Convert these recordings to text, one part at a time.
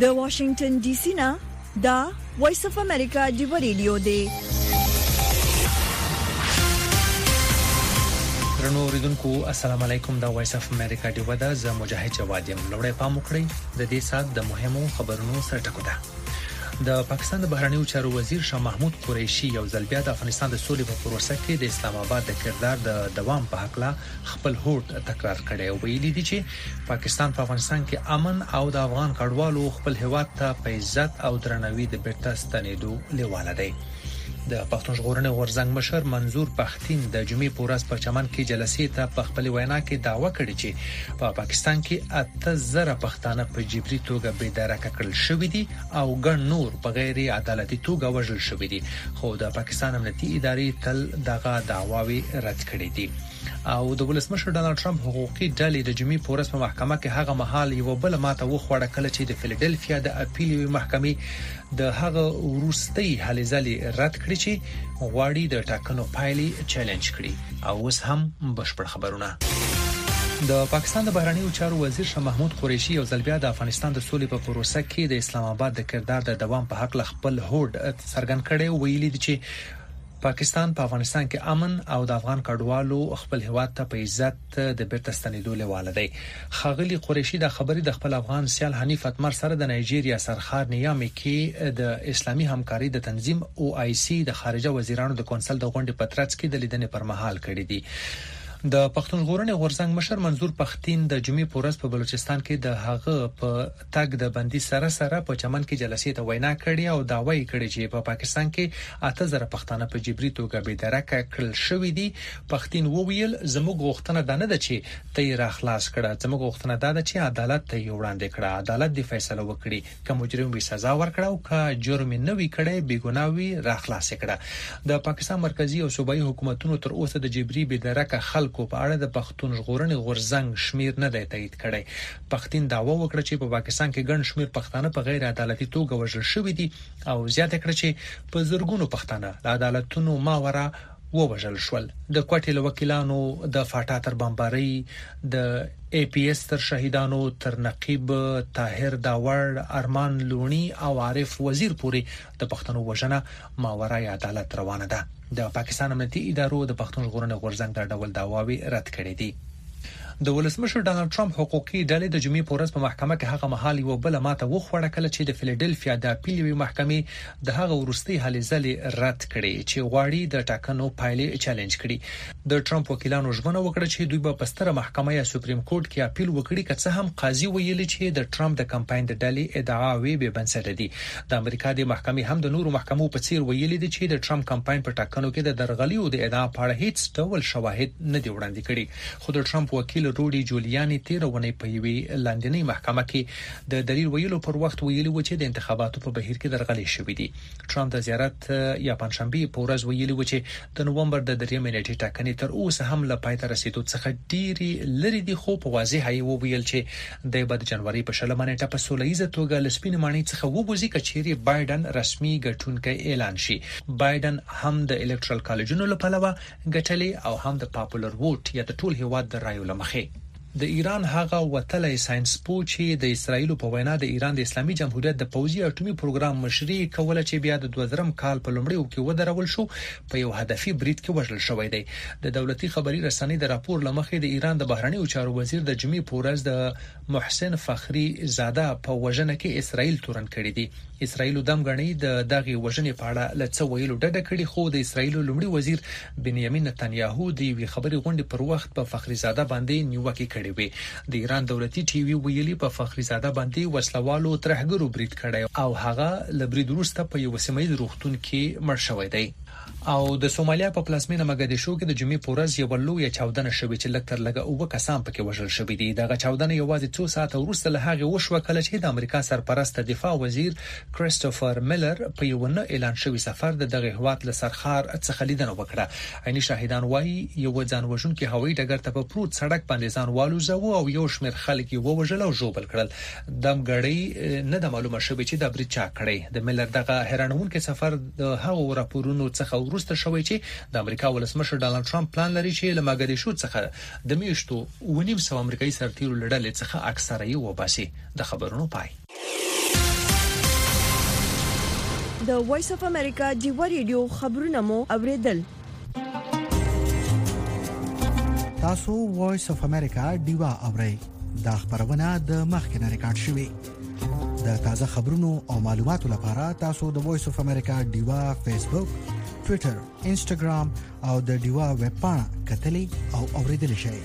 د واشنگټن ډي سي نه دا وایس اف امریکا دی ریډیو دی. درنو اوریدونکو السلام علیکم. دا وایس اف امریکا دی ودا ز مجاهد جواد یم. لوړې پام وکړئ د دې سات د مهمو خبرونو سره ټکو ده. د پاکستان د بهرنیو چارو وزیر شاه محمود قریشي یو ځل بیا د افغانستان د سولې په پروسه کې د اسلام آباد د کردار د دوام په حق لا خپل هوډ تکرار کړی او ویلي دي چې پاکستان په افغانستان کې امن او د افغان کډوالو خپل هیواد ته په عزت او درناوي د بیرته ستنېدو لیواله دی. د پښتون ژغورنې غورځنګ مشر منظور پښتين د جمعې په ورځ په چمن کې جلسې ته په خپل وینا کې دعوه کړې چې په پاکستان کې 8000 پښتانه په جبري توګه بې درکه کړل شوې دي او ګڼ نور په غیر عدالتي توګه وژل شوې دي، خو د پاکستان امنیتي ادارې تل دغه دعواوې رد کړې دي. او د ولسمشر ډانلډ ټرمپ حقوقي ډلې د جمعې په ورځ په محکمه کې هغه مهال یو بل ماته وخوړه کله چې د فیلډلفیا د اپیل محکمې د هغه ورستۍ هلې ځلې رد کړې چې غواړي د ټاکنو پایلې چیلنج کړي. او اوس هم بشپړ خبرونه. د پاکستان د بهرنیو چارو وزیر شاه محمود قریشي یو ځل بیا د افغانستان د سولې په پروسه کې د اسلام آباد د کردار د دوام په حق خپل هوډ څرګند کړي او ویلي دي چې پاکستان په افغانستان کې امن او د افغان کډوالو خپل هیواد ته په عزت د بیرته ستنېدو لیواله دی. خاغلی قریشي د خبرې د خپل افغان سیال حنیف اتمر سره د نایجیریا سرخار نیامي کې د اسلامي همکاري د تنظیم OIC د خارجه وزیرانو د کونسل د غونډې په ترڅ کې د لیدنې پر مهال کړې دي. د پښتون ژغورنې غورځنګ مشر منظور پښتين د جمعې په ورځ په بلوچستان کې د هغه په تګ د بندي سره په چمن کې جلسې ته وینا کړې او دعوی کړې چې په پاکستان کې 8000 پښتانه په جبري توګه بې درکه کړل شوې دي. پښتين وویل زموږ غوښتنه ده نه ده چې ته را خلاص کړه، زموږ غوښتنه ده چې عدالت ته وړاندې کړه، عدالت دې فیصله وکړي، که مجرم وي سزا ورکړه او که جرم نه وي کړی بې ګناه وي را خلاص کړه. د پاکستان مرکزی او صوبایي حکومتونو تر اوسه د جبري بې درکه خلکو په اړه د پښتون ژغورنې غورځنګ شمیر نه دی تایید کړی. پښتين دعوه وکړه چې په پاکستان کې ګڼ شمیر پښتانه په غیر عدالتي توګه وژل شوي دي او زیاته کړه چې په زرګونو پښتانه له عدالتونو ماوره ووژل شول. د کوټې له وکیلانو د فاټا تر بمبارۍ، د APS تر شهیدانو، تر نقیب طاهر داور، ارمان لونی او عارف وزیر پورې د پښتنو وژنه ماوره عدالت روانه ده. د پاکستان امنیتي ادارو د پښتون ژغورنې غورځنګ د ډول دعواوې رد کړې دي. د ولسمشر ډانلډ ټرمپ حقوقي ډلې د جمعې په ورځ په محکمه کې هغه مهال یو بل ماته وخوړه کله چې د فیلډلفیا د اپیل محکمې د هغه ورستۍ هلې ځلې رد کړې چې غواړي د ټاکنو پایلې چیلنج کړي. د ټرمپ وکیلانو ژمنه وکړه چې دوی به په ستره محکمه یا سپریم کورټ کې اپیل وکړي، که څه هم قاضي ویلي چې د ټرمپ د کمپاین د ډلې ادعاوې به بنسټ دي. د امریکا د محکمې هم د نورو محکمو په څیر ویلي دي چې د ټرمپ کمپاین په ټاکنو کې د درغلیو د ادعا په اړه هیڅ ډول شواهد نه دي وړاندې کړي. خو د ټرمپ وکیل روډي جولیانی تیرونه په یوې لاندنۍ محکمه کې د دلیل ویلو پر وخت ویلي و چې د انتخاباتو په بهیر کې درغلي شوې دي. ټرمپ د زیارت یا پنځشنبه په ورځ ویلي و چې د نوومبر د 3 نیټې ټاکنې تر اوسه هم له پای ته رسیدو څخه ډېری لري دي، خو په واضح هي ویل چې د جنوري په 16 نیټه په سولهیزه توګه لسپین مانی څخه وبوزي کچيري بایدن رسمي ګټونکي اعلان شي. بایدن هم د الکترال کالجونو لپاره ګټلې او هم د پاپولر ووټ یا د ټول هیواد د رایو لمخې. د ایران هغه وتلې ساينس پوه چې د اسرایل په وینا د ایران د اسلامي جمهوریت د پوځي اټومي پروګرام مشري کوله چې بیا د 2000 کال په لومړیو کې ودرول شو په یو هدفي برید کې وژل شوی دی. د دولتي خبري رسنۍ د راپور لمخې د ایران د بهرنیو چارو وزیر د جمعې په ورځ د محسن فخری زاده په وژنه کې اسرایل تورن کړی دی. اسرایل دم غنی د دغه وژنې په اړه لڅ ویلو ډډه کړې، خو د اسرایل لومړي وزیر بنیامین نتنیاهو د وی خبري غونډې پر وخت په فخری زاده باندې نیوکه کړې وي. د ایران دولتي ټي وي ویلي په فخری زاده باندې وسلوالو ترهګرو برید کړی او هغه لبرید وروسته په یو سیمه ییز روغتون کې مړ شوی دی. او د سومالیا په پلازمینه مګدیشو کې د جمعې په ورځ یو لوی چاودنه شوې چې لکتر لګه او کسان پکې وژل شوې دي. دغه چاودنه یوازې 2 ساعته وروسته له هغه وشوه کله چې د امریکا سرپرست دفاع وزیر کریسټوفر میلر په یو نه اعلان شوی سفر دغه هوات له سرخار څخه لیدنه وکړه. عیني شاهدان وایي یو ځانوژونکي هوایي ډګر ته په پروت سړک باندې ځان والوزاوه او یو شمېر خلک یې ووژل او ژوبل کړل. دم غړي نه د معلومه شوی چې د برید چا کړی. د میلر دغه حیرانونکي سفر د هغو راپورونو څخه وروسته شوی چې د امریکا ولسمشر ډانلډ ټرمپ پلان لري چې له مګدیشو څخه د میاشتو 900 امریکایي سرتیرو لړل څخه اکثره یې وباسي. د خبرونو پای. د وایس اف امریکا ډیوا ریډیو خبرونه مو اوریدل. تاسو وایس اف امریکا ډیوا اورئ. دا خبرونه د مخکنه ریکارډ شوې. د تازه خبرونو او معلوماتو لپاره تاسو د وایس اف امریکا ډیوا فیسبوک، ټوئیټر، انسټاګرام او د ډیوا ویب پاڼه کتلې او اوریدل شئ.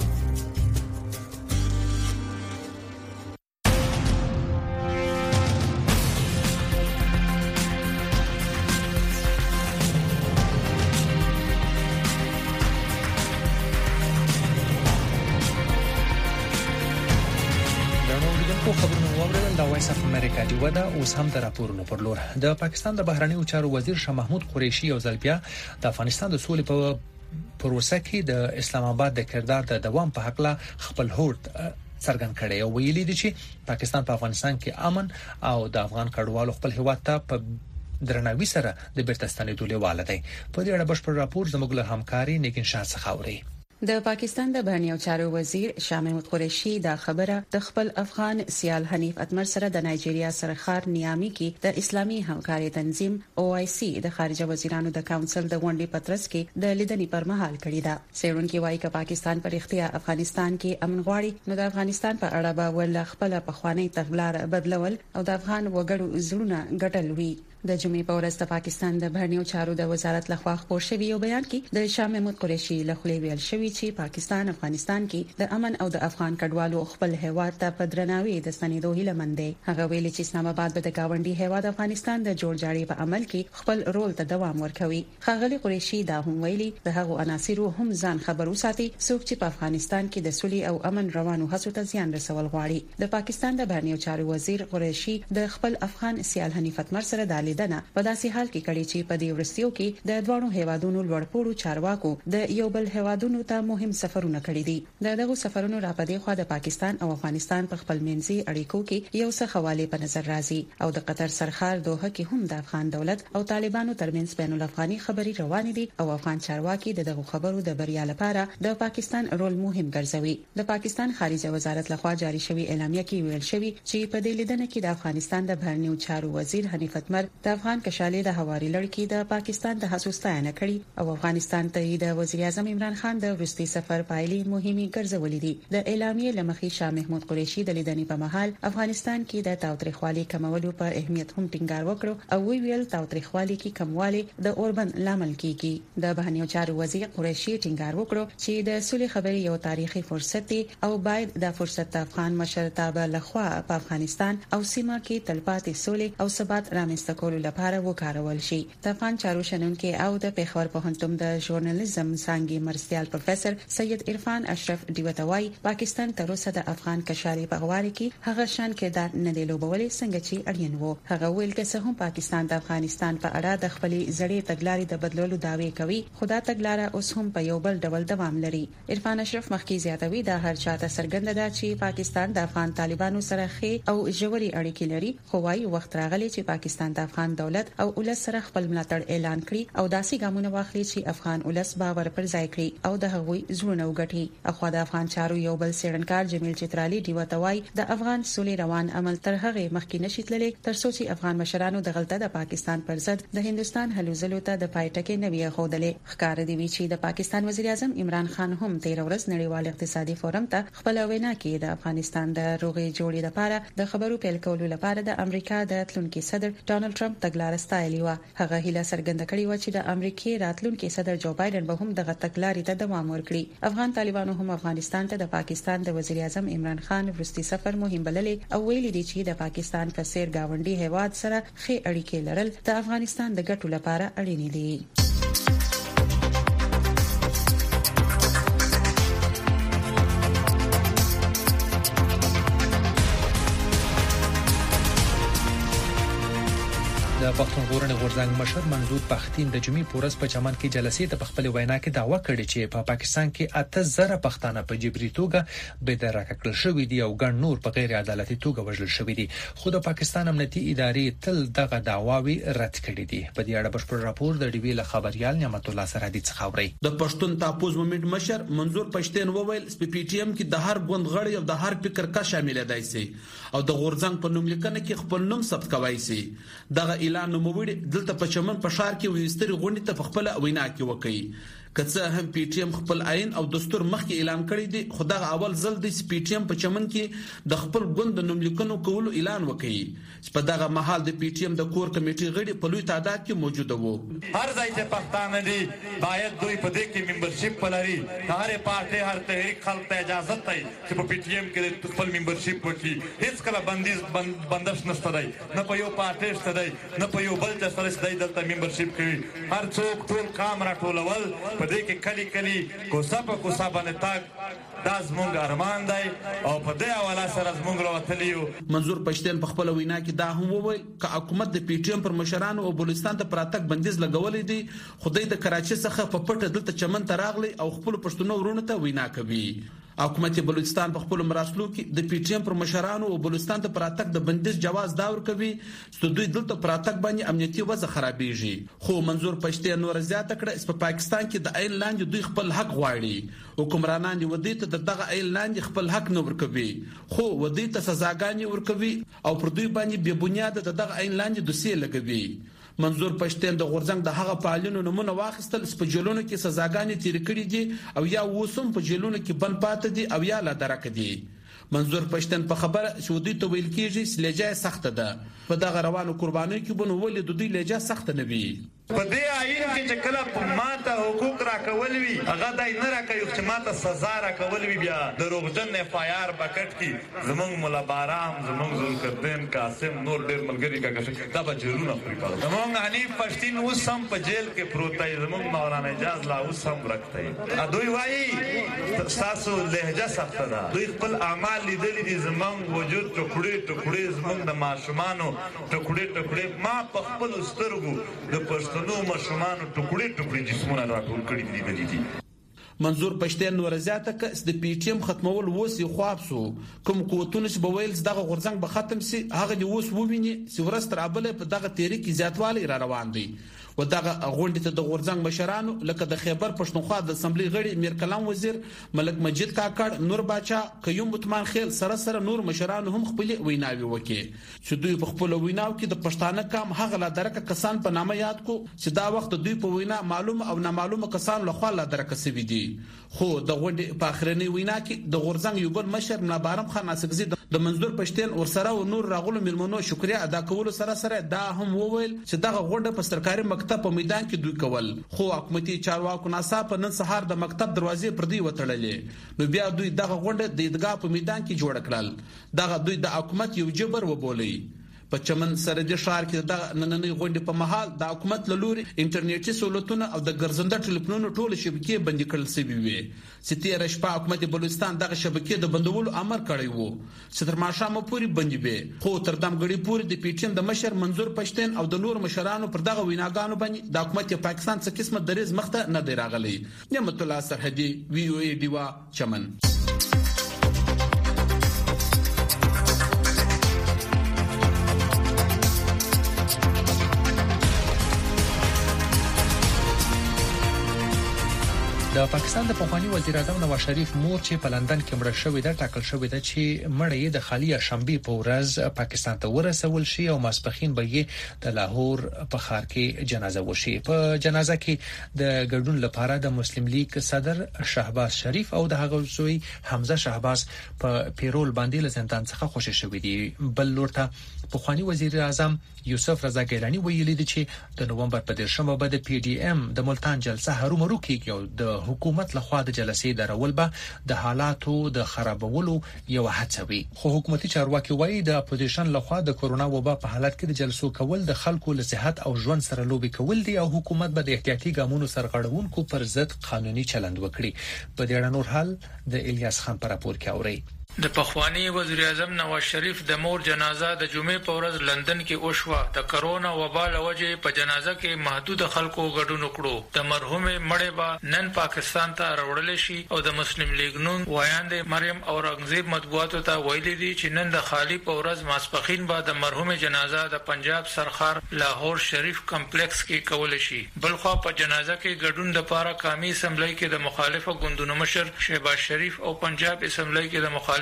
ودا اوس هم د راپورونو پر لور. د پاکستان د بهرنیو چارو وزیر شاه محمود قریشي یو ځل بیا د افغانستان د سولې په پروسه کې د اسلام آباد د کردار د دوام په حق لا خپل هوډ څرګند کړی او ویلي دی چې پاکستان په افغانستان کې امن او د افغان کډوالو خپل هیواد ته په درناوي سره د بیرته ستنېدو لیواله دی. په دې اړه بشپړ راپور زموږ له همکاري نیکن شاه څخه اوري. د پاکستان د بهرنیو چارو وزیر شاه محمود قریشي دا خبره د خپل افغان سیال حنیف اتمر سره د نایجیریا سرخار نیامي کې د اسلامي همکاري تنظیم OIC د خارجه وزیرانو د کونسل د غونډې پترس کې د لیدنې پر مهال کړی دا. سیرونکو وايي چې پاکستان پر اختیار افغانستان کې امن غواړي نو د افغانستان په اړه به ول خپل پخوانی تغلار بدلول او د افغان وګړو زړونه ګټل وي. د جمعې په ورځ د پاکستان د بهرنیو چارو د وزارت لخوا خبر شوی یو بیان کې د شاه محمود قریشي لخوا ویل شوی چې پاکستان افغانستان کې د امن او د افغان کډوالو خپل هیواد ته په درناوي د ستنېدو هیله مند دی. هغه ویلي چې اسلام آباد به د گاونډي هیواد افغانستان د جوړجاړي په عمل کې خپل رول ته دوام ورکوي. ښاغلي قریشي دا هم ویلي د هغو عناصرو هم ځان خبر وساتي څوک چې په افغانستان کې د سولې او امن روانو هڅو ته زیان رسول غواړي. د پاکستان د بهرنیو چارو وزیر قریشي د خپل افغان سیال حنیف اتمر سره د لیدنه په داسې حال کې کړي چې په دې ورستیو کې د دوه هیوادونو لوړپوړو چارواکو د یو بل هیوادونو ته مهم سفرونه کړي دي. دغه سفرونو را پدې خو د پاکستان او افغانستان په خپل منځي اړیکو کې یو څه حواله په نظر راځي او د قطر سرخار دوه کې هم د افغان دولت او طالبانو ترمنځ بین الافغاني خبري روان دي او افغان چارواکي دغه خبرو د بریا لپاره د پاکستان رول مهم ګرځوي. د پاکستان خارجه وزارت لخوا جاری شوی اعلامیه کې ویل شوی چې په دې لیدنه کې د افغانستان د بهرنیو چارو وزیر حنیف اتمر د افغان کشالي د هواري لړکی د پاکستان د حسوستانه کړي او افغانستان ته د وزیر اعظم عمران خان د ورستي سفر پایلې مهمه ګرځولې دي. د اعلامیه لمخې شاه محمود قریشي د لیدنې په مهال افغانستان کې د تاوتریخوالي کمولو پر اهمیت هم ټینګار وکړ او ویل تاوتریخوالي کې کموالی د اوربند لامل کیږي. د بهرنیو چارو وزیر قریشي ټینګار وکړ چې د سولې خبرې یو تاریخي فرصت دی او باید د فرصت افغان مشرتابه لخوا په افغانستان او سیمه کې تلپاتې سولې او ثبات رامنځته کولو لپاره وکارول شي. د افغان چارو شنونکو او د پیښور پوهنتون د ژورنالیزم څانګې مرستيال پروفیسور سید عرفان اشرف دیوتوای پاکستان تر اوسه د افغان کشالي په غواري کې هغه شان کردار نه دی لوبولې څنګه چې اړین وو. هغه ویل چې هم پاکستان د افغانستان په اړه د خپلې زړې تګلارې د بدلولو داوی کوي خو دا تګلارې اوس هم په یو بل ډول دوام لري. عرفان اشرف مخکې زیاتوي دا هر چاته څرګنده ده چې پاکستان د افغان طالبانو سره ښه او ژوري اړیکې لري خو وايي وخت راغلی چې پاکستان د افغان دولت او ولس سره خپل ملاتړ اعلان کړي او داسې ګامونه واخلي چې افغان ولس باور پر ځای کړي او د هغوی زړونه وګټي. اخو د افغان چارو یو بل سیړنکار جمیل چترالي دیوتوای د افغان سولې روان عمل تر هغه مخکې نشي تللی تر څو چې افغان مشرانو د غلطه د پاکستان پر ضد د هندستان هلو ځلو ته د پایټکې نوی خودلې. ښکار دی چې د پاکستان وزیر اعظم عمران خان هم 13 ورځ نړیوال اقتصادي فورم ته خپل وینا کې د افغانستان د روغې جوړې لپاره د خبرو پیل کولو لپاره د امریکا د تلونکي صدر ډانلډ ټرمپ تګلارې ستایلی و. هغه هیله څرګنده کړې و چې د امریکای راتلونکي صدر جو بایدن به هم دغه تګلارې ته دوام ورکړي. افغان طالبانو هم افغانستان ته د پاکستان د وزیر اعظم عمران خان ورستي سفر مهم بللې او ویلي دي چې د پاکستان په سیر گاونډي هیواد سره ښه اړیکې لرل د افغانستان د ګټو لپاره اړین دي. د پښتون ژغورنې غورځنګ مشر منظور پښتين د جمعې پورس په چمن کې جلسې ته خپل وینا کې دعوا کړې چې په پاکستان کې 8000 پښتانه په جبري توګه به درک کړل شوې دي او ګڼ نور په غیر عدالتي توګه وژل شوې دي. خو د پاکستان امنیتي ادارې تل دغه دعواوي رد کړې دي. په دې اړه بشپړ راپور د ډیوی له خبريال نعمت الله سرحدي څخه اوري. د پښتون تاپوز مومنت مشر منظور پښتين وویل پی ټی ایم کې د هر ګوند غړي او د هر فکر کا شامل دی سي او د غورځنګ په نوم لیکنه کې خپل نوم ثبت کوي سي. دغه اعلان نوموړي دلته په چمن په ښار کې وستري غونډې ته خپل وینا کې وکړي. کڅه هم پی ټی ایم خپل عین او دستور مخکې اعلان کړی دی، خو دا اول ځل دی چې پی ټی ایم په چمن کې د خپل ګوند د نوملیکنو کولو اعلان وکړي. په دغه مهال د پی ټی ایم د کور کمیټې غړي په لوی تعداد کې موجود وو. هر ځای چې پښتانه دي باید دوی په دې کې ممبرشپ ولري. هر پارټي هر تحریک خلک ته اجازه دی چې په پی ټی ایم کې خپل ممبرشپ وکړي. هیڅ کله بندش نشته دی، نه په یو پارټي شته دی، نه په یو بل څه سره دی دلته ممبرشپ کوي. هر څوک ټول کام راټولول په دې کې کلی کلی کوسا په کوسا باندې تاګ دا زموږ ارمان دی او په دې حواله سره زموږ راوتلیو. منظور پښتين په خپل وینا کې دا هم وویل چې حکومت د پی ټی ایم پر مشرانو او بلوچستان ته پراتک بندیز لګولې دي، خدای د کراچي څخه په پټه دلته چمن ته راغلي او خپل پښتون ورونو ته وینا کوي. حکومت بلوچستان په خپل مراسلو کې د پی ټی ایم پر مشرانو او بلوچستان ته پراتک د بندیز جواز دا ورکوي چې دوی دلته پراتک باندې امنیتي وضع خرابېږي. خو منظور پښتين نور زیاته کړه په پاکستان کې د عین لاندې دوی خپل حق غواړي. حکمرانان دي ودی ته دغه عین لاندې خپل حق نه ورکوي، خو ودی ته سزاګانې ورکوي او پر دوی باندې بې بنیاد دغه عین لاندې دوسیه لګوي. منظور پښتين د غورځنګ د هغه فعالینو نمونه واخیستل چې په جیلونو کې سزاګانې تیر کړې دي او یا وسوم په جیلونو کې بند پاتې دي او یا لا درک دي. منظور پښتين په خبره چې دوی ته ویل کېږي چې لجه سخت ده. په دغه روانو قربانیو کې بنو ولې د دوی لجه سخت نه وي. په دې آئین کې چې کله په ماته حقوق راکول وي هغه دای نه راکوي چې ماته سزا راکول وي. بیا دروغجن اف آی آر بکټ کې زمونږ مولا بارام، زمونږ ذوالقرنین قاسم، نور ډېر ملګري کا دا به جیلونه خوري. زمونږ حنیف پښتین اوس هم په جیل کې پروت دی، زمونږ مولانا اجاز لا اوس هم ورک دی. دوی وایي تاسو لهجه سخته ده، دوی خپل اعمال لیدلي دي، زمونږ وجود ټوکړې ټوکړې زمونږ د ماشومانو ټوکړې ټوکړې ما په خپل سترګو د پښتنو ماشومانو ټوکړې ټوکړې جسمونه راټول کړي دي. منظور پښتين نور زیاته ک د پی ټی ایم ختمول وسی خواب سو کوم قوتونه چې په ویلز دغه غورځنګ به ختم سي هغه دی وس وویني چې ورستر ابله په دغه تحریک زیاتوالی را روان دي. و دغه غونډه ته د غورځنګ مشرانو لکه د خیبر پښتونخوا د اسمبلی غړي میر کلام وزیر ملک مجید کاکړ، نور باچا، قیوم عثمان خیل سره نور مشرانو هم خپل ویناوي وکړي چې دوی په خپل ویناو کې د پښتانه کام هغه لا درکه کسان په نامه یاد کو چې دا وخت دوی په وینا معلوم او نامعلومه کسان له خوا لا درکه سوي دي. خو د غونډې په اخرنی وینا کې د غورځنګ یو بل مشر نابارم خان اسکزي د منظور پښتين ورسره او نور راغلو ملمنو شکریا ادا کول سره دا هم وویل چې دغه غونډه په سرکاري مکتب په میدان کې دوی کول، خو حکومتي چارواکو ناڅاپه نن سهار د مکتب دروازې پر دوی وتړلې. نو بیا دوی دغه غونډه د عیدګاه په میدان کې جوړ کړل. دغه دوی د حکومت یو جبر وبولي. په چمن سرحدي ښار کې د نننۍ غونډې په مهال د حکومت له لوري انټرنیټي سہولتونه او د ګرځنده ټلیفونونو ټول شبکې بندي کړل شوې وي چې تیر شپه حکومت بلوچستان دغه شبکې د بندولو امر کړی وو چې تر ماښامه پورې بندي وي. خو تر دمګړي پورې د پی ټی ایم د مشر منظور پښتين او د نور مشرانو پر دغه ویناګانو باندې د حکومت پاکستان څخه قسمه دریز مخته نه دی راغلی. نعمت الله سرحدي، وی او ای دیوا، چمن. د پاکستان د پخوانی وزیر اعظم نواز شریف مور چې په لندن کې مړه شوې ده ټاکل شوې ده چې مړه یې د خالي شنبه په ورځ پاکستان ته ورسول شي او ماسپخین به یې د لاهور په ښار کې جنازه وشي. په جنازه کې د ګډون لپاره د مسلم لیگ صدر شهباز شریف او د هغه زوی حمزه شهباز په پیرول باندې له زندان څخه خوشی شوې دي. بل لورته پخوانی وزیر اعظم یوسف رضا ګیلانی ویلي دي چې د نوومبر په 10مه به د پی ډی ایم د ملتان جلسه هرومرو کېږي او د حکومت لخوا د جلسې درول به د حالاتو د خرابولو یو هڅه وي. خو حکومتي چارواکي وایي د اپوزیشن لخوا د کورونا وبا په حالت کې د جلسو کول د خلکو له صحت او ژوند سره لوبي کول دي او حکومت به د احتیاطي ګامونو سرغړونکو پر ضد قانوني چلند وکړي. په دې اړه نور حال د الیاس خان پر راپور کې اوري. د پخوانی وزیر اعظم نواز شریف د مور جنازه د جمعې په ورځ لندن کې وشوه. د کرونا وبا له وجې په جنازه کې محدود خلکو ګډون وکړو. د مرحومه مړې به نن پاکستان ته راوړل شي او د مسلم لیگ نون وایاند مریم اورنګزیب مطبوعاتو ته ویلي دي چې نن د خالی په ورځ ماسپخین به د مرحومه جنازه د پنجاب سرخار لاهور شریف کمپلیکس کې کول شي. بلخو په جنازه کې ګډون د پاره قومي اسمبلی کې د مخالفه ګوندونو مشر شهباز شریف او پنجاب اسمبلی کې د مخالف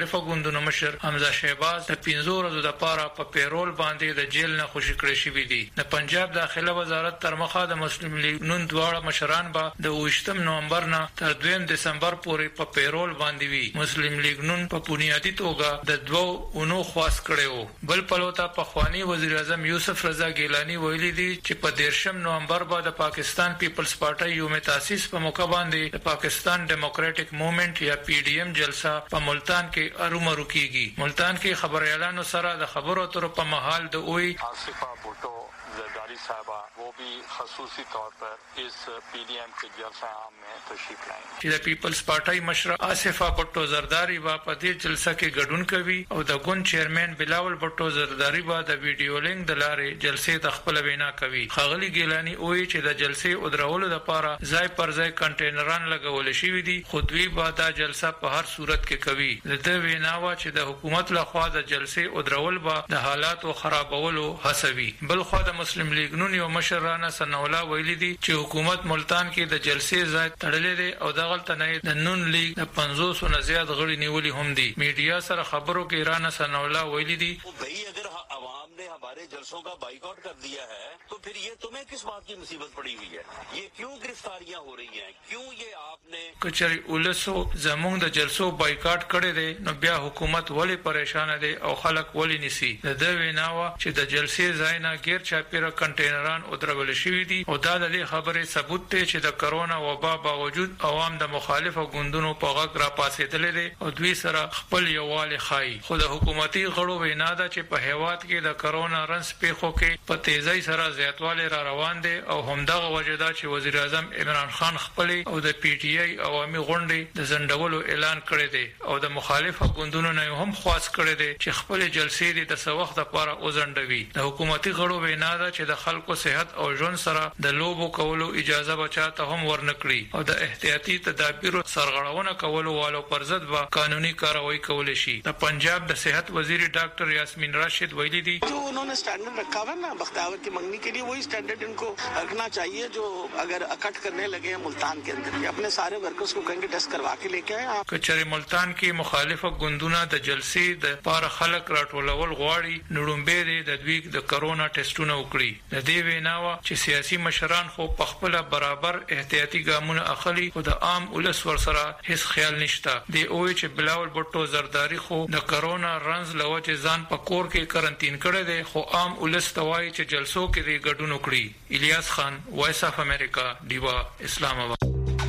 مخالفه ګوندونو مشر حمزه شهباز د 15 ورځې لپاره په پیرول باندې د جیل نه خوشی کړی شوی دی. د پنجاب داخله وزارت تر مخه د مسلم لیگ نون دواړه مشران به د 28 نومبر نه تر 2 دسمبر پورې په پیرول باندې وي. مسلم لیگ نون په بنیادی توګه د 2 اونو خواست کړو. بل پلوتا په خوانی وزیر اعظم یوسف رضا ګیلانی ویلي دي چې په 13 نومبر به د پاکستان پیپلز پارټي یوم تاسیس په موقع باندې د پاکستان ډیموکراټک موومېنټ یا پی ډی ایم جلسه په ملتان کې ارومرو کیږي. ملتان کې خبر اعلان سره د خبرو اترو په محل د اوئی आसिफा भुट्टो जरदारी साहबा वो भी खसूसी तौर पर इस पीडीएम के जलसा आम में तशरीफ लाएंगे. چې د پیپلز پارټي مشر آصفه بټو زرداری با په دې جلسه کې ګډون کوي او د ګوند چیرمن بلاول بټو زرداری با د ویډیو لینک د لارې جلسې د خپل وینا کوي. خغلی ګیلانی وایي چې د جلسې او درولو لپاره ځای پر ځای کنټینران لګول شوی دي. خودوی با د جلسه په هر صورت کې کوي. د دې ویناوه چې د حکومت لخوا د جلسې او درول با د حالاتو خرابولو هڅوي. بل خو د مسلم لیگ نون یو مشر رانا سنولا ویلي دي چې حکومت ملتان کې د جلسې ځای تړلې دي او دغلت نه د نون لیگ د 500 نه زیات غړي نیولي هم دي. میډیا سره خبرو کې رانا سنولا ویلي دي भाई अगर आवाम ने हमारे जलसों का बाइकआउट कर दिया है तो फिर ये तुम्हें किस बात की मुसीबत पड़ी हुई है? ये क्यों गिरफ्तारियां हो रही हैं? क्यों ये आपने کچري ولسو زمونږ د جلسو بایکاټ کړي دي نو بیا حکومت ولی پریشان دي او خلک ولی نسی. د دې ویناوه چې د جلسې ځای نه غیر چاپیره کنټینران او درول شوی دي او دا د خبرې ثبوت دی چې د کرونا وبا باوجود عوام د مخالفو ګوندونو په غږ را پاسېدل دي او دوی سره خپل یووالی خای. خو د حکومتي غړو وینا ده چې په هیواد کې د کرونا رنس پیښو کې په تیزی سره زیاتوالی را روان دي او همدغه وجه ده چې وزیر اعظم عمران خان خپل او د پی ټی آی عوامي غونډې د زندولو اعلان کړی دی او د مخالفو ګوندونو نه هم خواست کړی دی چې خپل جلسې د څه وخت لپاره وزندوي. د حکومتي غړو وینا ده چې د خلکو صحت او ژوند سره د لوبو کولو اجازه بچاته هم ورنکړي او د احتیاطي تدابیرو سرغړونه کولو والو پر ضد به قانوني کاروائی کول شي. د پنجاب د صحت وزیر ډاکټر یاسمین راشد ویلي دي जो उन्होंने स्टैंडर्ड रखा हुआ ना बख्तियावर की मंगनी के लिए वही स्टैंडर्ड इनको रखना चाहिए. जो अगर अकट करने लगे हैं मुल्तान के अंदर अपने सारे वर्कर्स को कहेंगे टेस्ट करवा के लेके आए. کچري ملتان کې مخالفو ګوندونه د جلسې د پاره خلک راټولول غواړي نړومبه د دوی د کرونا ټیسټونه وکړي. د دې ویناوه چې سیاسي مشران خو په خپل برابر احتیاطي ګامونه اخلي او د عام ولس ورسره هیڅ خیال نشته. د اوې چې بلاول بټو زرداری خو د کرونا رنز لوجه ځان په کور کې کرنټین کړی دی خو عام ولس توای چې جلسو کې د ګډون وکړي. الیاس خان وایس اف امریکا دیوا اسلام آباد.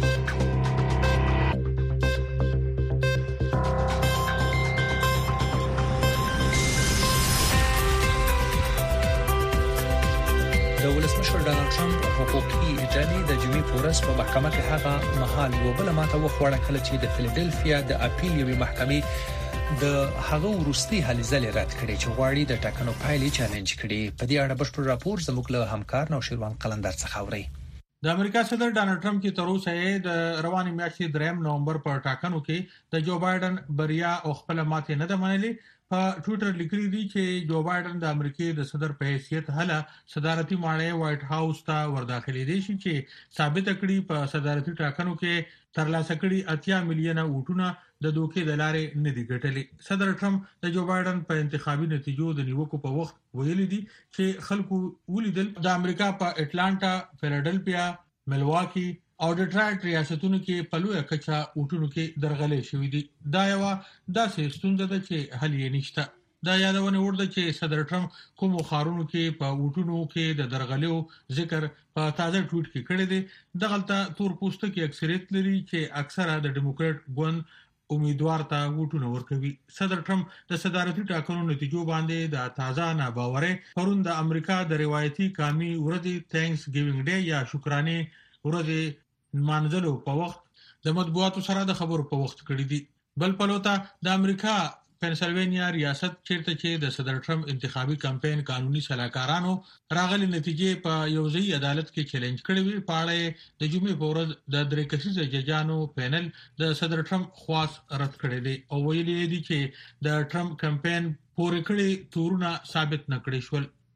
د ولسمشر ډانلډ ټرمپ حقوقي ډلې د جمعې په ورځ په محکمه کې هغه مهال یو بل ماته وخوړه کله چې د فیلادلفیا د اپیل یوې محکمې د هغه ورستي هلې ځلې رد کړې چې غواړي د ټاکنو پایلې چالنج کړي. په دې اړه بشپړ راپور زموږ له همکار نو شیروان قلندر څخه اوري. د امریکا صدر ډانلډ ټرمپ کی تر اوسه د رواني میاشتې 3 نومبر پر ټاکنو کې د جو بایدن بریا او خپل ماته نه ده منلې. په ټوئیټر لیکلي دي چې جو بایدن د امریکای د صدر په حیثیت هله صدارتي ماڼۍ وایټ هاوس ته ورداخلي دي چې ثابت کړي په صدارتي ټاکنو کې ترلاسه کړي 80 میلیونه ووټونه د دوکې د لارې نه دي ګټلې. صدر ټرمپ د جو بایدن په انتخابي نتیجو د نیوکو په وخت ویلي دي چې خلکو ولیدل د امریکا په اټلانټا، فیلادلفیا، ملواکی او ډیټرایټ ریاستونو کې په لویه کچه ووټونو کې درغلې شوې دي. دا یو داسې ستونزه ده چې حل یې نشته. دا یادونه ورده چې صدر ټرمپ کوم خارونو کې په ووټونو کې د درغلیو ذکر په تازه ټویټ کې کړی دی. دغلطه تور پوسټه کې اکثریت لري چې اکثره د ډیموکرات ګوند امیدوار ته ووټونه ورکوي. صدر ټرمپ د صدارتي ټاکنو نتیجو باندې د تازه ناباورۍ پرون د امریکا د روایتي قومي ورځې تھینکس ګیوینګ ډے یا شکرانه ورځې مانځلو په وخت د مطبوعاتو سره د خبرو په وخت کړی دي. بل پلوتا د امریکا پنسلوانیا ریاست چیرته چې د صدر ټرمپ انتخابي کمپاین قانوني سلاکارانو راغلي نتیجې په یوځای عدالت کې چیلنج کړی وی. پاړې د جمعې په ورځ د درې کسیزه ججانو پینل د صدر ټرمپ خواست رد کړی دی او ویلي دي چې د ټرمپ کمپاین پورې کړی تورونه ثابت نکړي شول.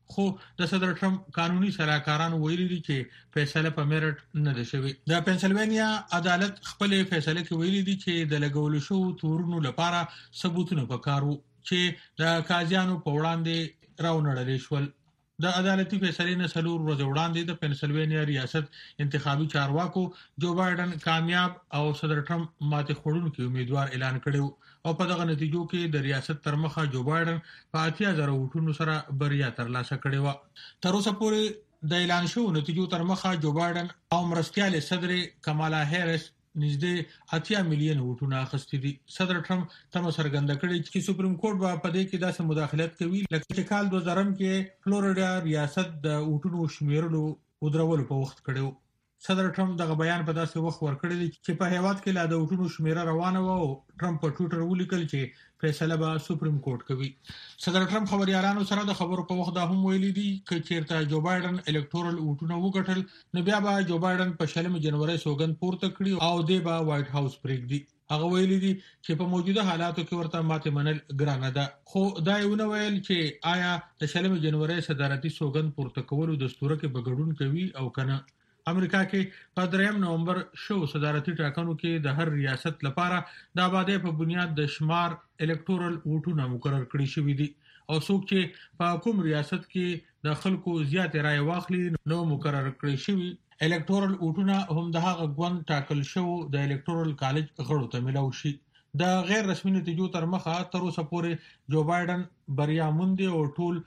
خو د صدر ټرمپ قانوني سلاکارانو ویلي دي چې فیصله په میرټ نه ده شوې. د پنسلوانیا عدالت خپل فیصله کې ویلي دي چې د لګول شو تورونو لپاره ثبوتونه پکارو چې د قاضیانو په وړاندې راونړل شول. د عدالتي فیصلې نه څلور ورځې وړاندې د پنسلوانیا ریاست انتخابي چارواکو جو بایدن کامیاب او صدر ټرمپ ماته خوړونکي امیدوار اعلان کړو او په دغه نتیجو کې د ریاست تر مخه جو بایدن په 80,000 ووټونو سره بریا ترلاسه کړې و. تر اوسه پورې د اعلان شو نتیجو تر مخه جو بایدن او مرستیال صدر کمالا هریس نږدې 80 میلیون ووټونه اخیستي دي. صدر ټرمپ تم څرګنده کړې چې سپریم کورټ به په دې کې داسې مداخلت کوي لکه چې کال 2000 کې فلوریډا ریاست د ووټونو شمیرلو ودرولو په وخت کړو. صدر ټرمپ دغه بیان په داسې وخت ورکړی دی چې په هیواد کې لا د ووټونو شمیره روانه و او ټرمپ په ټویټر ولیکل چې فیصله به سپریم کورټ کوي. صدر ټرمپ خبريالانو سره د خبرو په وخت دا هم ویلي دي چې چیرته جو بایدن الکټورل ووټونه وګټل نو بیا به جو بایدن په 20 جنوري سوګند پورته کړي او دی به وایټ هاوس پرېږدي. هغه ویلي دي چې په موجوده حالاتو کې ورته ماته منل ګرانه ده. خو دا یو نه ویل چې آیا د 20 جنوري صدارتي سوګند پورته کولو دستور کې بغړون کوي او کنه. امریکا کې په 3 نومبر شو صدارتي ټاکنو کې د هر ریاست لپاره د آبادی په بنیاد د شمار الکټورل ووټونه مقرر کړي شوی دي او څوک چې په کوم ریاست کې د خلکو زیات رائے واخلي نو مقرر کړي شوی الکټورل ووټونه هم د هغه غوند ټاکل شو د الکټورل کالج غړو ته ملو شي. د غیر رسمي نتیجو تر مخه تر اوسه پورې جو بایدن بریا موندي او ټول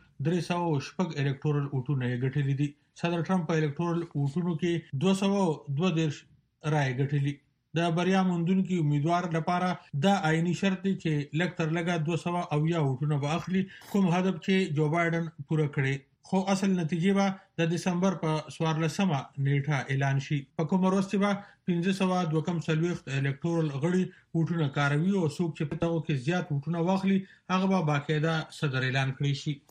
300 الکټورل ووټونه یې ګټلي دي. صدر ټرمپ په الکټورل ووټونو کې 222 رائے ګټلي. د بریا موندونکو امیدوار لپاره د آئینی شرط چې لږ تر لږه 200 ووټونه به اخلي کوم هدف چې جو بایدن پوره کړي. خو اصل نتیجه به د دسمبر په 14مه نیټه اعلان شي. په کوم ورځ چې به 542 الکټورل غړي ووټونه کاروي او څوک چې په تاسو کې زیات ووټونه واخلي هغه به باقاعده صدر اعلان کړي شي.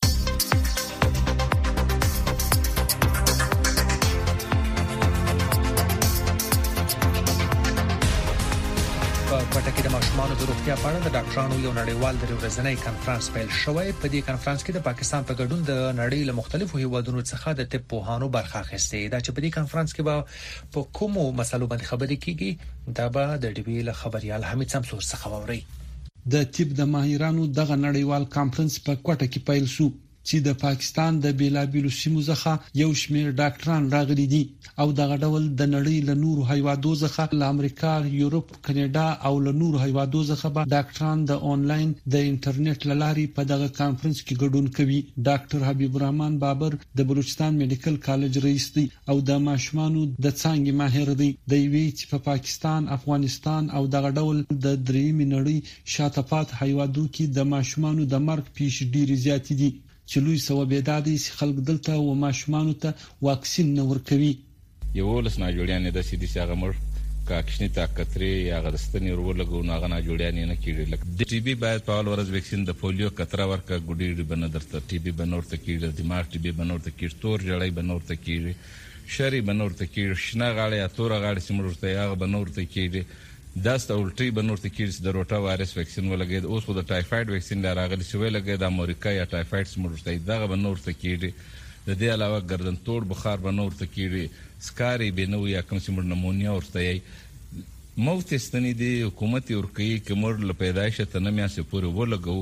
کوټه کې د ماشومانو د روغتیا په اړه د ډاکټرانو یو نړیوال د ورځنی کانفرنس پیل شوی. په دې کانفرنس کې د پاکستان په ګډون د نړۍ له مختلفو هیوادونو څخه د طب پوهانو برخه اخیستې. دا چې په دې کانفرنس کې به په کومو مسلو باندې خبرې کیږي دا به د ډیوی له خبريال حمید سمسور څخه ووري. د طب د ماهرانو دغه نړیوال کانفرنس په کوټه کې پیل شو چې د پاکستان د بیلابیلو سیمو څخه یو شمېر ډاکټران راغلي دي او دغه ډول د نړۍ له نورو هیوادو څخه له امریکا، یورپ، کاناډا او له نورو هیوادو څخه به ډاکټران د آنلاین د انټرنیټ لارې په دغه کانفرنس کې ګډون کوي. ډاکټر حبیب الرحمن بابر د بلوچستان میډیکل کالج رئیس دی او د ماشومانو د څانګې ماهر دی. د وی چې په پاکستان، افغانستان او دغه ډول د درېمې نړۍ شاته پات هیوادو کې د ماشومانو د مرګ پیښې ډېرې زیاتې دي چې لوی سبب دا دی چې خلک دلته او ماشومانو ته واکسین نه ورکوي. یو لس نه جوړیان د سې دي چې هغه مر کاکشنی طاقتري یا غرستنی ورولګو نه غنا جوړیان نه کیږي. لکه د ټي بي باید په اول ورځ ویکسین د پولیو کتره ورکا ګډي بنه درته ټي بي بنور ته کیږي، دماغ ټي بي بنور ته کیږي، تور جړای بنور ته کیږي، شری بنور ته کیږي، شنه غاړه یا تور غاړه سیمور ته یا بنور ته کیږي، داست الټي بنور ته کیږي. د روټا وایرس ویکسین ولګید اوس خو د ټایفاید ویکسین راغلی چې ولګید د امریکا یا ټایفاید سیمور ته دغه بنور ته کیږي. د دې علاوه ګردن توړ بخار بنور ته کیږي، سکاري بنو یا کوم سیمور نمونیا ورته یې موت استنی دی حکومت ورکی کومر له پیدایش ته نه میاسه پورې ولګو.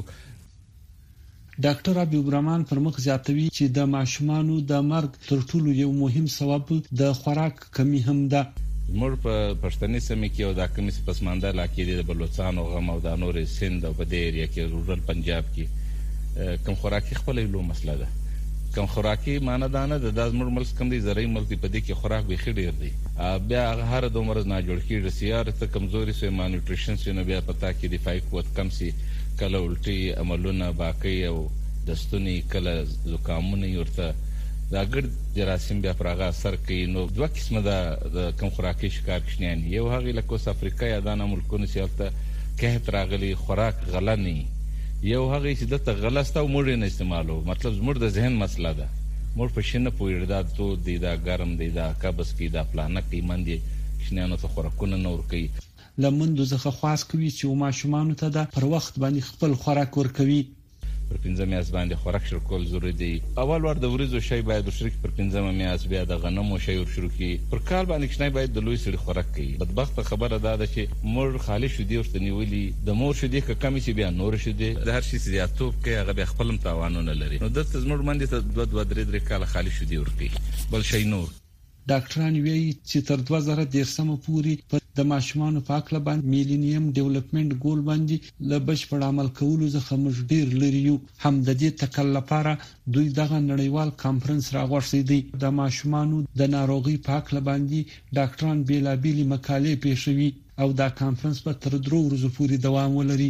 ډاکټر حبیب الرحمن پر مخ زیاتوي چې د ماشومانو د مرګ تر ټولو یو مهم سبب د خوراک کمی هم ده. مر په پښتني سیمه کې او د کمیس پسمانده علاقې د بلوچستان او غم او د نور سند او په دې ایریا کې رورل پنجاب کې کم خوراکي خپل یو مسله ده. کم خوراکي معنی دانه د دازمر ملک کم دي زرعي ملک په دې کې خوراک به خډیر دی. بیا هر دوه مرز نه جوړ کیږي سیاره ته کمزوري سو مالنیوټریشن سي نه بیا پتا کې دفاعي قوت کم سي کله الټي عملونه باقي او دستونی کله زکامونه ورته دا ګرد جراثیم بیا پراغه اثر کوي. نو دوه قسمه د کم خوراکي شکار کشنیان یو هغه لکه ساوث افریقا یا دانه ملکونو سیالته کې راغلي خوراک غلنی، یو هغه چې د تغلسته او مړ نه استعمالو مطلب زموږ د ذهن مسله ده. مړ په شنه پویړ دا تو دی دا ګرم دی دا قبض کی دا پلانه کی مندي کشنیانو ته خوراکونه نور کوي. لمندو څخه خاص کوي چې ماشومان ته د پر وخت باندې خپل خوراک ورکوي. پر 15 میاشت باندې خوراک شروع کول ضروري دي. اول ور د وریځو شی باید شریک پر 15 میاشت، بیا د غنمو شی ور شروع کی. پر کال باندې کښنه باید د لوی سړي خوراک کوي. بدبخت خبره ده چې مور خالي شو دی ورته نیولي د مور شو دی که کمی شي بیا نور شو دی د هر شي زیاتوب کوي، هغه به خپلم تاوانونه لري. نو د زموږ باندې ته 2-3 کال خالي شو دی ورکی بل شي نور. ډاکټران وایي چې تر 2013 پورې په د ماشومانو په اړه باندې میلینیم ډیولپمنٹ ګول باندې ل بشپړ عمل کولو څخه موږ ډیر لري یو. هم د دې تکل لپاره دوی دغه نړیوال کانفرنس راغورځي دي. د ماشومانو د ناروغي په اړه باندې ډاکټران بیلابېلې مقالې پیښوي او دا کانفرنس به تر 3 ورځې پورې دوام ولري.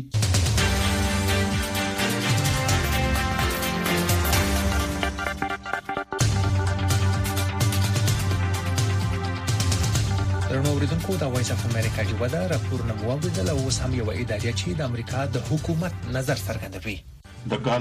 اوریدونکو د وایس اف امریکا جوړه ده راپورونه موضوع اوس هم یو ادارې چې د امریکا د حکومت نظر څرګندوي. د کال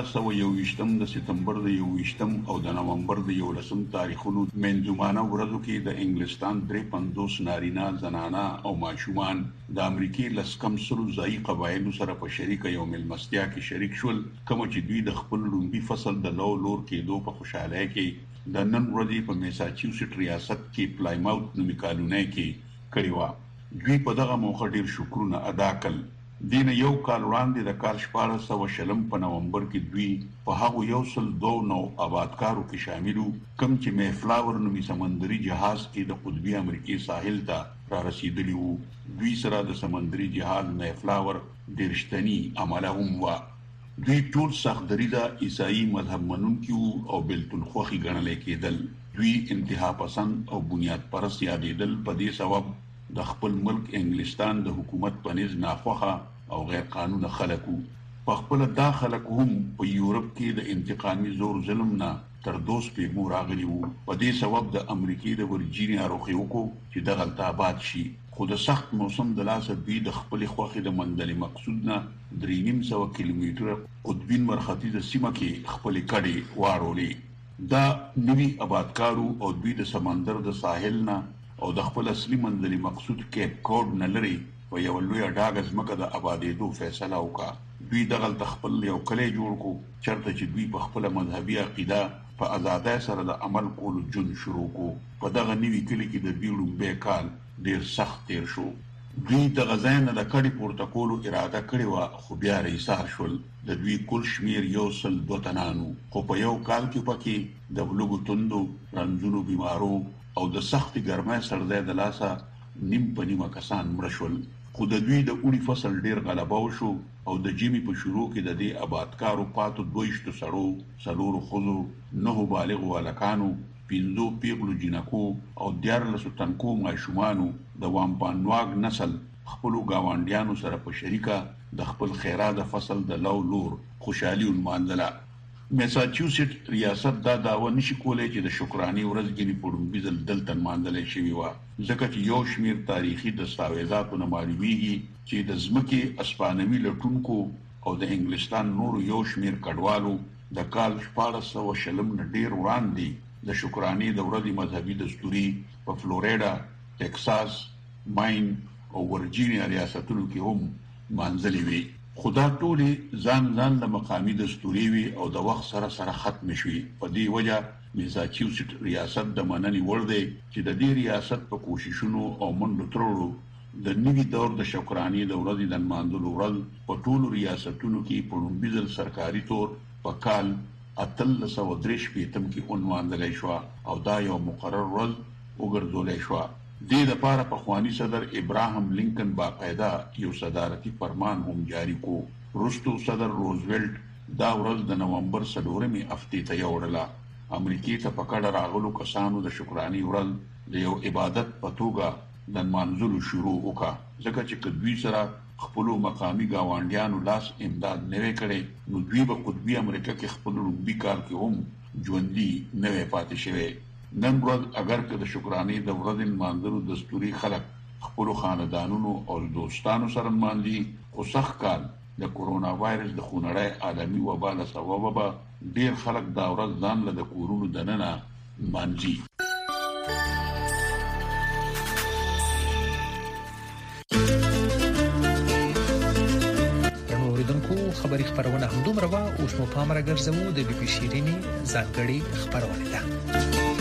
1421 د سپتمبر د 21 او د نومبر د 11 تاریخونو منځمانه ورځو کې د انګلستان 53 نارینه زنانه او ماشومان د امریکای لسکم سلو ځای قبایلو سره په شریکه یو ملمستیا کې شریک شول، کوم چې دوی د خپل لومبي فصل د لور کېدو په خوشاله کې د نن ورځې په میساچوسټ ریاست کې پلایماوت نومي کالونۍ کې کړی و. دوی په دغه موخه ډیر شکرونه ادا کړل. دین یو کال وړاندې د کال 1420 په نومبر کې دوی په هغه 102 آبادکارو کې شاملو کوم چې میفلاور نومي سمندري جهاز کې د قطبي امریکای ساحل ته را رسیدلی وو. دوی سره د سمندري جهاز میفلاور درشتنی عمله هم و. دوی ټول سختدریده عیسائی مذهب منونکي او بلتل خوخي ګڼل کېدل. دوی انتها پسند او بنیاد پرست یادېدل. په دې سبب د خپل ملک انګلستان د حکومت په نس ناخوخه او غیر قانوني خلکو په خپل داخله کوم په یورپ کې د انتقامي زور ظلم نه تر 2 پیغمو راغلی وو. په دې سبب د امریکای د ورجینیا روخیوکو چې د غلطاباد شي خو د سخت موسم د لاسه دوی د خپل خوخي د منځلي مقصود نه 300 کیلومتره قطبین مرختی د سیمه کې خپل کډي واړولې. دا نوی آبادکارو او دوی د سمندر د ساحل نه او د خپل اصلي منځلي مقصود کیپ کود نه لري او یو لوی ډاګز مکه د آبادېدو فیصله وکړه. دوی دغه خپل یو کلی جوړ کو چرته چې دوی په خپل مذهبي عقیده په آزادۍ سره د عمل کولو جون شروع کو. په دغه نوی کلی کې د بیړو به کال ډیر سخت تیر شو. دوی د غزاین د کډي پورتکولو اراده کړې و خو بیا رئیسار شول. د دوی کل شمیر 102 تنانو خو په یو کال کې پکې د بلوغ توندو رنځونو بیمارو او د سخت ګرمۍ سره د لاسه نیم په نیمه کسان مړ شول. خو د دوی د اوړي فصل ډیر غلبه وشو او د جمی په شروع کې د دې آبادکارو پاتو 2 سړو سلور خزو 9 بالغ والکانو 15 پیغلو جنکو او 14 تنکو ماشومانو د وامپانواګ نسل خپل گاونډیانو سره په شریکه د خپل خیرات فصل د لور خوشحالي ونمانځله. میساچوسټ ریاست دا داوا نشي کولای چې د شکراني ورځ کې په ډومبي ځل دلته ماندل شي وي ځکه چې یو شمیر تاریخي دستاویزاتو نه معلومیږي چې د ځمکې اسپانوي لټونکو او د انګلستان نور یو شمیر کډوالو د کال 1420 نه ډیر وړاندې د شکراني د ورځې مذهبي دستوري په فلوریډا، ټکساس، ماین او ورجینیا ریاستونو کې هم مانځلې وي. خدا ټولې ځان د مقامي دستوري وي او د وخت سره ختم شوي. په دې وجه میساچوسټ ریاست د مننې وړ دی چې د دې ریاست په کوششونو او منډو ترړو د نوي دور د شکراني د ورځې د مانځلو ورځ په ټولو ریاستونو کې په لومړي ځل سرکاري تور په کال 1803 کې عنوانځلې شو او دا یو مقرر ورځ وګرځولې شو. د لپاره په خواني صدر ابراهام لینکن باقاعده یو صدارتي فرمان هم جاری کو. وروسته صدر روزولټ دا ورځ د نومبر 4 هفته ته یوړله. امریکای ته پکړه راغلو کسانو د شکراني ورځ د یو عبادت په توګه د منځلو شروع وکړه ځکه چې دوی سره خپل مقامي گاونډیانو لاس امداد نه وکړي نو دوی په قطبي امریکا کې خپل لومبي کار کې هم ژوندۍ نه پاتې شوي. نن ورځ اگر که د شکراني د ورځې مانځلو دستوري خلک خپل خاندانونو او دوستانو سره مانځي خو سخت کال د کورونا وایرس د خونړۍ عالمي وبا له سببه ډیر خلک دا ورځ ځان له کورونو دننه مانځي. خبری خبرونه هم دومره وا اوس مو پام راګرځمو د بي بي شيريني ځانګړي خبرونه ده.